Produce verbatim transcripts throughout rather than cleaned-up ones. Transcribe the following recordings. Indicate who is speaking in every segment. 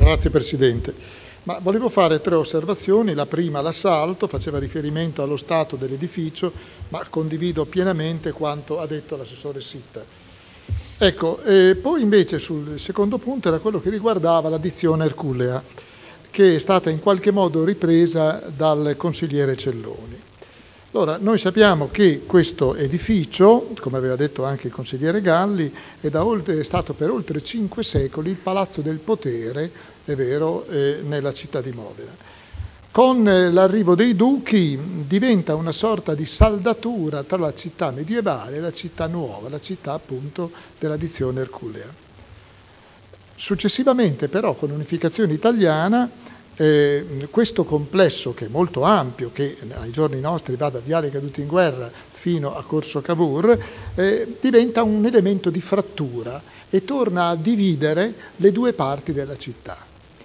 Speaker 1: Grazie Presidente. Ma volevo fare tre osservazioni. La prima, l'assalto, faceva riferimento allo stato dell'edificio, ma condivido pienamente quanto ha detto l'assessore Sitta. Ecco, eh, poi invece sul secondo punto era quello che riguardava la dizione erculea, che è stata in qualche modo ripresa dal consigliere Celloni. Allora, noi sappiamo che questo edificio, come aveva detto anche il consigliere Galli, è, da oltre, è stato per oltre cinque secoli il palazzo del potere, è vero, eh, nella città di Modena. Con eh, l'arrivo dei duchi diventa una sorta di saldatura tra la città medievale e la città nuova, la città appunto della dizione erculea. Successivamente però, con l'unificazione italiana, Eh, questo complesso, che è molto ampio, che ai giorni nostri va da Viale Caduti in Guerra fino a Corso Cavour, eh, diventa un elemento di frattura e torna a dividere le due parti della città.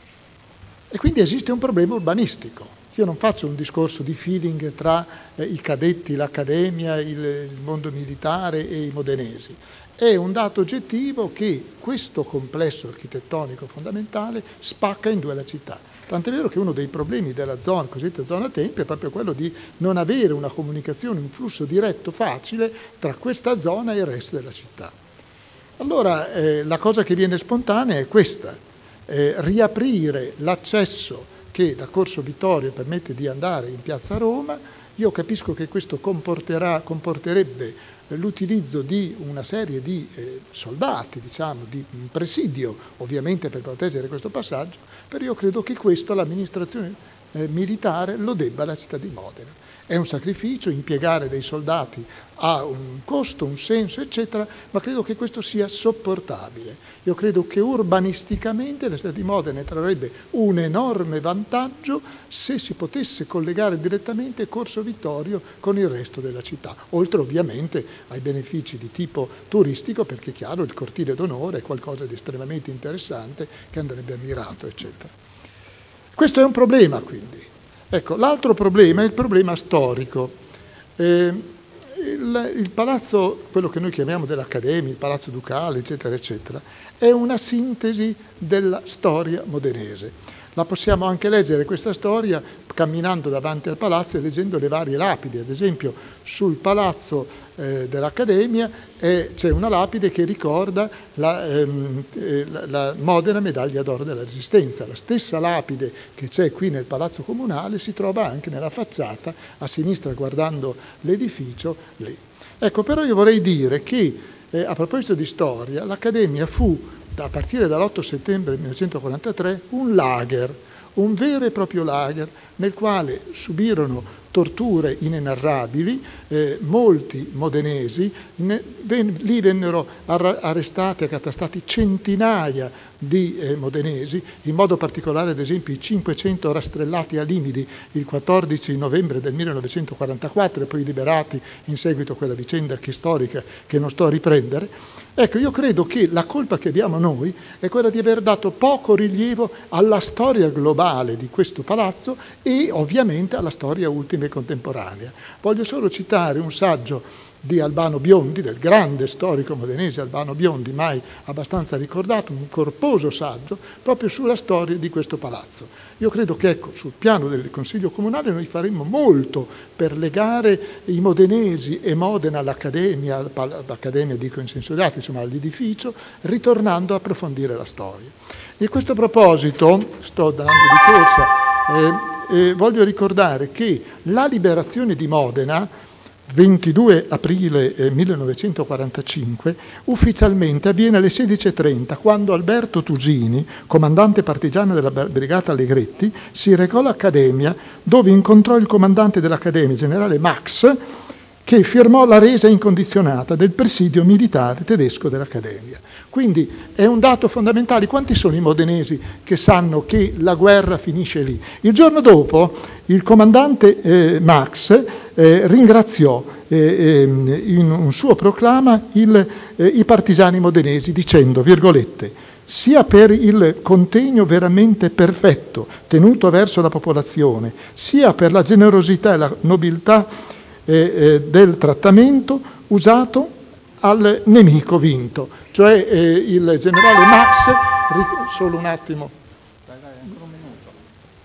Speaker 1: E quindi esiste un problema urbanistico. Io non faccio un discorso di feeling tra eh, i cadetti, l'accademia, il, il mondo militare e i modenesi. È un dato oggettivo che questo complesso architettonico fondamentale spacca in due la città. Tant'è vero che uno dei problemi della zona, cosiddetta zona Tempio, è proprio quello di non avere una comunicazione, un flusso diretto facile tra questa zona e il resto della città. Allora eh, la cosa che viene spontanea è questa, eh, riaprire l'accesso che da Corso Vittorio permette di andare in Piazza Roma. Io capisco che questo comporterà, comporterebbe l'utilizzo di una serie di eh, soldati, diciamo, di un presidio, ovviamente per proteggere questo passaggio, però io credo che questo l'amministrazione eh, militare lo debba alla città di Modena. È un sacrificio, impiegare dei soldati ha un costo, un senso, eccetera, ma credo che questo sia sopportabile. Io credo che urbanisticamente la città di Modena trarrebbe un enorme vantaggio se si potesse collegare direttamente Corso Vittorio con il resto della città, oltre ovviamente ai benefici di tipo turistico, perché è chiaro il cortile d'onore è qualcosa di estremamente interessante che andrebbe ammirato, eccetera. Questo è un problema, quindi. Ecco, l'altro problema è il problema storico. Eh, il, il palazzo, quello che noi chiamiamo dell'Accademia, il Palazzo Ducale, eccetera, eccetera, è una sintesi della storia modenese. La possiamo anche leggere questa storia camminando davanti al palazzo e leggendo le varie lapidi. Ad esempio, sul palazzo eh, dell'Accademia eh, c'è una lapide che ricorda la, ehm, eh, la, la Modena Medaglia d'Oro della Resistenza. La stessa lapide che c'è qui nel Palazzo Comunale si trova anche nella facciata a sinistra guardando l'edificio lì. Ecco, però io vorrei dire che eh, a proposito di storia, l'Accademia fu a partire dall'otto settembre millenovecentoquarantatré un lager, un vero e proprio lager nel quale subirono torture inenarrabili, eh, molti modenesi, ne, ven, lì vennero arra, arrestati e accatastati centinaia di eh, modenesi, in modo particolare ad esempio i cinquecento rastrellati a Limidi il quattordici novembre del millenovecentoquarantaquattro e poi liberati in seguito a quella vicenda che storica che non sto a riprendere. Ecco, io credo che la colpa che abbiamo noi è quella di aver dato poco rilievo alla storia globale di questo palazzo e ovviamente alla storia ultima e contemporanea. Voglio solo citare un saggio di Albano Biondi, del grande storico modenese Albano Biondi, mai abbastanza ricordato, un corposo saggio proprio sulla storia di questo palazzo. Io credo che, ecco, sul piano del Consiglio Comunale noi faremmo molto per legare i modenesi e Modena all'Accademia, all'Accademia dico in senso lato, insomma all'edificio, ritornando a approfondire la storia. E a questo proposito, sto dando di corsa, eh, eh, voglio ricordare che la liberazione di Modena, ventidue aprile millenovecentoquarantacinque, ufficialmente avviene alle sedici e trenta, quando Alberto Tugini, comandante partigiano della brigata Allegretti, si recò all'Accademia, dove incontrò il comandante dell'Accademia, generale Max, che firmò la resa incondizionata del presidio militare tedesco dell'Accademia. Quindi è un dato fondamentale. Quanti sono i modenesi che sanno che la guerra finisce lì? Il giorno dopo il comandante eh, Max eh, ringraziò eh, in un suo proclama il, eh, i partigiani modenesi dicendo, virgolette, sia per il contegno veramente perfetto tenuto verso la popolazione, sia per la generosità e la nobiltà eh, eh, del trattamento usato al nemico vinto. Cioè eh, il generale Max, solo un attimo,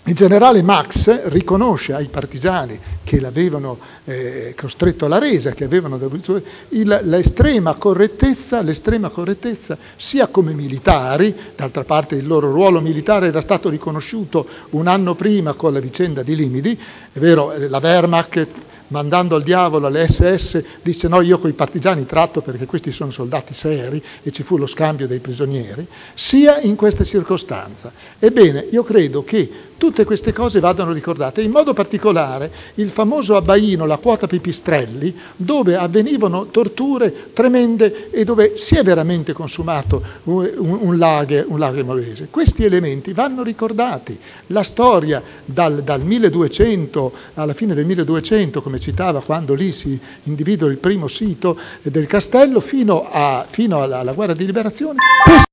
Speaker 1: Il generale Max riconosce ai partigiani che l'avevano eh, costretto alla resa, che avevano l'estrema correttezza, l'estrema correttezza sia come militari, d'altra parte il loro ruolo militare era stato riconosciuto un anno prima con la vicenda di Limidi, è vero, la Wehrmacht mandando al diavolo le esse esse disse no, io con i partigiani tratto perché questi sono soldati seri e ci fu lo scambio dei prigionieri, sia in questa circostanza. Ebbene, io credo che tutte queste cose vadano ricordate, in modo particolare il famoso abbaino, la quota Pipistrelli, dove avvenivano torture tremende e dove si è veramente consumato un, un, un lager, un lager molese. Questi elementi vanno ricordati. La storia dal, dal milleduecento alla fine del milleduecento, come citava, quando lì si individua il primo sito del castello, fino, a, fino alla, alla guerra di liberazione,